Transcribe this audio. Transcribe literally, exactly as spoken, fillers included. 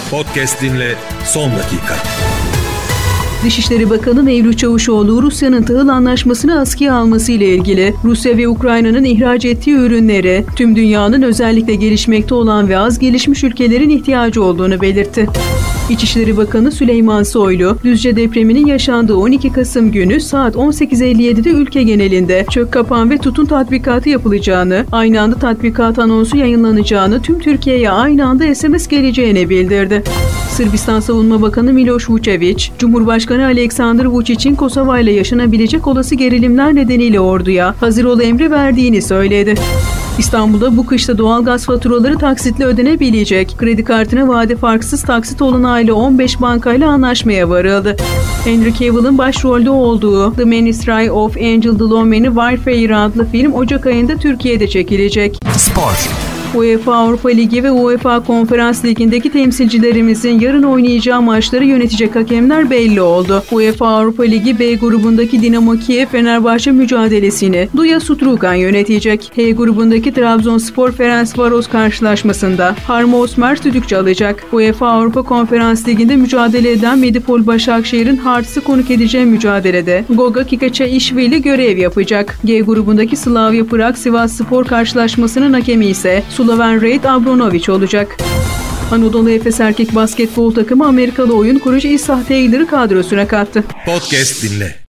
Podcast dinle son dakika. Dışişleri Bakanı Mevlüt Çavuşoğlu, Rusya'nın tahıl anlaşmasını askıya alması ile ilgili Rusya ve Ukrayna'nın ihraç ettiği ürünlere tüm dünyanın, özellikle gelişmekte olan ve az gelişmiş ülkelerin ihtiyacı olduğunu belirtti. İçişleri Bakanı Süleyman Soylu, Düzce depreminin yaşandığı on iki Kasım günü saat on sekiz elli yedide ülke genelinde çök kapan ve tutun tatbikatı yapılacağını, aynı anda tatbikat anonsu yayınlanacağını, tüm Türkiye'ye aynı anda S M S geleceğini bildirdi. Sırbistan Savunma Bakanı Miloš Vučević, Cumhurbaşkanı Aleksandar Vučić'in Kosova ile yaşanabilecek olası gerilimler nedeniyle orduya hazır ol emri verdiğini söyledi. İstanbul'da bu kışta doğalgaz faturaları taksitle ödenebilecek. Kredi kartına vade farksız taksit olanağıyla on beş bankayla anlaşmaya varıldı. Henry Cavill'ın başrolde olduğu The Ministry of Angel Dlome'nin Warfare adlı film Ocak ayında Türkiye'de çekilecek. Spor. UEFA Avrupa Ligi ve UEFA Konferans Ligi'ndeki temsilcilerimizin yarın oynayacağı maçları yönetecek hakemler belli oldu. UEFA Avrupa Ligi B grubundaki Dinamo Kiev Fenerbahçe mücadelesini Duya Sutrugan yönetecek. H grubundaki Trabzonspor Ferencvaros karşılaşmasında Harmo Osmer düdük çalacak. UEFA Avrupa Konferans Ligi'nde mücadele eden Medipol Başakşehir'in Harts'ı konuk edeceği mücadelede Goga Kikaçaishvili görev yapacak. G grubundaki Slavia Prag Sivasspor karşılaşmasının hakemi ise Sloven Rade Abramović olacak. Anadolu Efes erkek basketbol takımı Amerikalı oyun kurucu İshak Taylor'ı kadrosuna kattı. Podcast dinle.